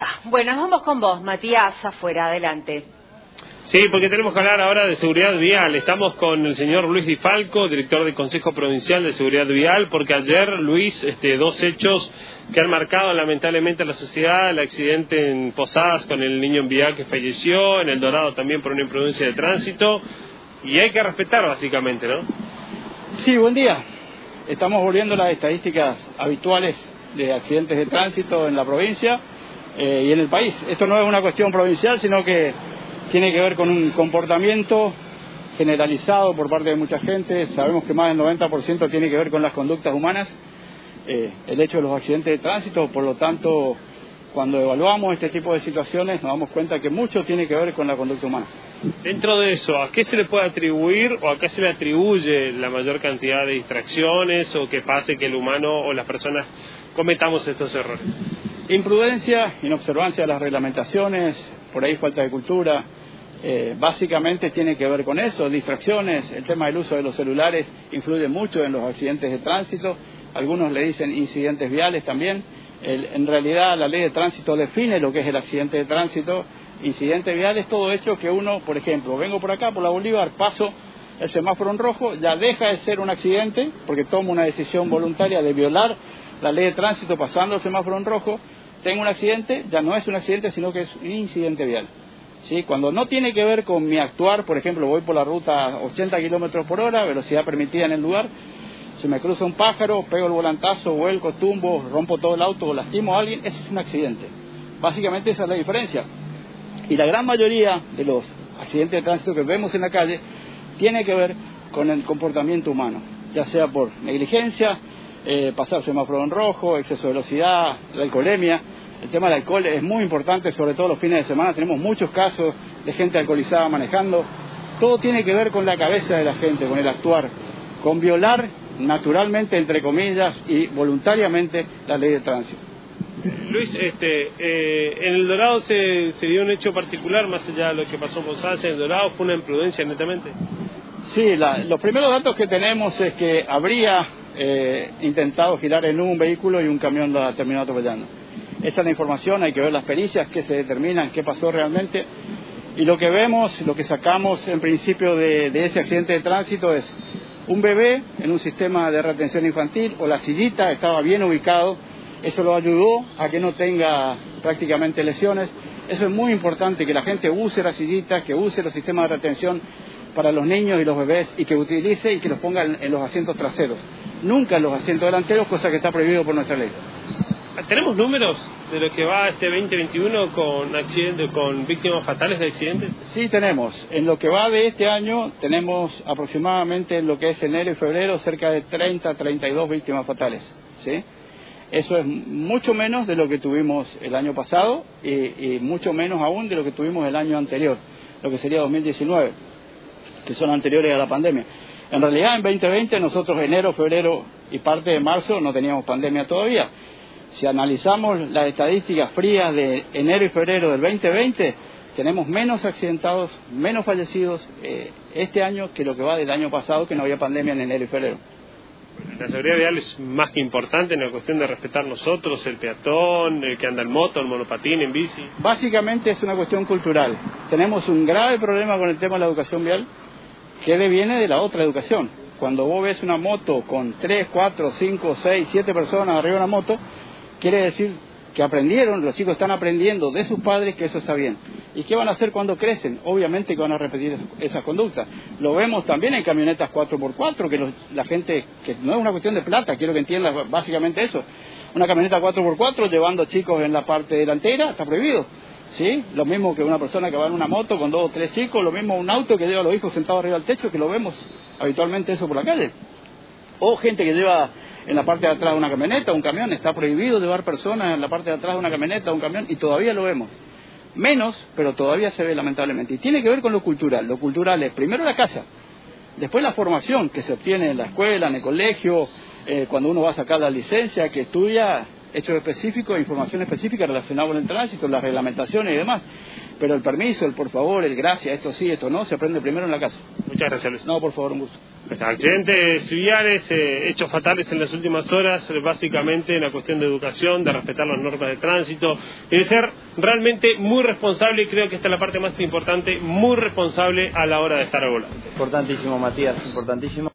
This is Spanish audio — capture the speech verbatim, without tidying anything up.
Bueno, vamos con vos, Matías, afuera, adelante. Sí, porque tenemos que hablar ahora de seguridad vial. Estamos con el señor Luis Di Falco, director del Consejo Provincial de Seguridad Vial, porque ayer, Luis, este, dos hechos que han marcado lamentablemente a la sociedad: el accidente en Posadas con el niño en Vial que falleció, en El Dorado también por una imprudencia de tránsito, y hay que respetar básicamente, ¿no? Sí, buen día. Estamos volviendo a las estadísticas habituales de accidentes de tránsito en la provincia eh, y en el país. Esto no es una cuestión provincial, sino que tiene que ver con un comportamiento generalizado por parte de mucha gente. Sabemos que más del noventa por ciento tiene que ver con las conductas humanas, eh, el hecho de los accidentes de tránsito. Por lo tanto, cuando evaluamos este tipo de situaciones, nos damos cuenta que mucho tiene que ver con la conducta humana. Dentro de eso, ¿a qué se le puede atribuir o a qué se le atribuye la mayor cantidad de distracciones o que pase que el humano o las personas cometamos estos errores? Imprudencia, inobservancia de las reglamentaciones, por ahí falta de cultura. Eh, básicamente tiene que ver con eso, distracciones. El tema del uso de los celulares influye mucho en los accidentes de tránsito. Algunos le dicen incidentes viales también. El, en realidad la ley de tránsito define lo que es el accidente de tránsito. Incidente vial es todo hecho que uno, por ejemplo, vengo por acá, por la Bolívar, paso el semáforo en rojo, ya deja de ser un accidente porque tomo una decisión voluntaria de violar la ley de tránsito pasando el semáforo en rojo. Tengo un accidente, ya no es un accidente, sino que es un incidente vial. ¿Sí? Cuando no tiene que ver con mi actuar, por ejemplo, voy por la ruta a ochenta kilómetros por hora, velocidad permitida en el lugar, se me cruza un pájaro, pego el volantazo, vuelco, tumbo, rompo todo el auto o lastimo a alguien, ese es un accidente. Básicamente esa es la diferencia. Y la gran mayoría de los accidentes de tránsito que vemos en la calle tiene que ver con el comportamiento humano, ya sea por negligencia, eh, pasar semáforo en rojo, exceso de velocidad, la alcoholemia. El tema del alcohol es muy importante, sobre todo los fines de semana. Tenemos muchos casos de gente alcoholizada manejando. Todo tiene que ver con la cabeza de la gente, con el actuar, con violar naturalmente, entre comillas, y voluntariamente la ley de tránsito. Luis, este, eh, en El Dorado se, se dio un hecho particular, más allá de lo que pasó en Posadas. En El Dorado fue una imprudencia netamente. Sí, la, los primeros datos que tenemos es que habría eh, intentado girar en un vehículo y un camión la terminó atropellando. Esa es la información, hay que ver las pericias, qué se determinan, qué pasó realmente. Y lo que vemos, lo que sacamos en principio de, de ese accidente de tránsito es un bebé en un sistema de retención infantil, o la sillita estaba bien ubicado. Eso lo ayudó a que no tenga prácticamente lesiones. Eso es muy importante, que la gente use las sillitas, que use los sistemas de retención para los niños y los bebés, y que utilice y que los ponga en, en los asientos traseros, nunca en los asientos delanteros, cosa que está prohibido por nuestra ley. ¿Tenemos números de lo que va este veinte veintiuno con accidentes, con víctimas fatales de accidentes? Sí, tenemos. En lo que va de este año tenemos aproximadamente, en lo que es enero y febrero, cerca de treinta, treinta y dos víctimas fatales, ¿sí? Eso es mucho menos de lo que tuvimos el año pasado y, y mucho menos aún de lo que tuvimos el año anterior, lo que sería dos mil diecinueve, que son anteriores a la pandemia. En realidad, en veinte veinte nosotros enero, febrero y parte de marzo no teníamos pandemia todavía. Si analizamos las estadísticas frías de enero y febrero del veinte veinte, tenemos menos accidentados, menos fallecidos eh, este año que lo que va del año pasado, que no había pandemia en enero y febrero. La seguridad vial es más que importante en la cuestión de respetar nosotros, el peatón, el que anda en moto, en monopatín, en bici. Básicamente es una cuestión cultural. Tenemos un grave problema con el tema de la educación vial, que viene de la otra educación. Cuando vos ves una moto con tres, cuatro, cinco, seis, siete personas arriba de una moto, quiere decir que aprendieron, los chicos están aprendiendo de sus padres que eso está bien. ¿Y qué van a hacer cuando crecen? Obviamente que van a repetir esas conductas. Lo vemos también en camionetas cuatro por cuatro, que los, la gente, que no es una cuestión de plata, quiero que entiendas básicamente eso. Una camioneta cuatro por cuatro llevando chicos en la parte delantera está prohibido, ¿sí? Lo mismo que una persona que va en una moto con dos o tres chicos, lo mismo un auto que lleva a los hijos sentados arriba del techo, que lo vemos habitualmente eso por la calle. O gente que lleva en la parte de atrás de una camioneta, un camión. Está prohibido llevar personas en la parte de atrás de una camioneta, un camión, y todavía lo vemos. Menos, pero todavía se ve lamentablemente. Y tiene que ver con lo cultural. Lo cultural es primero la casa, después la formación que se obtiene en la escuela, en el colegio, eh, cuando uno va a sacar la licencia, que estudia hechos específicos, información específica relacionada con el tránsito, las reglamentaciones y demás. Pero el permiso, el por favor, el gracias, esto sí, esto no, se aprende primero en la casa. Muchas gracias, Luis. No, por favor, un gusto. Accidentes viales, eh, hechos fatales en las últimas horas, eh, básicamente en la cuestión de educación, de respetar las normas de tránsito y de ser realmente muy responsable, y creo que esta es la parte más importante, muy responsable a la hora de estar al volante. Importantísimo, Matías, importantísimo.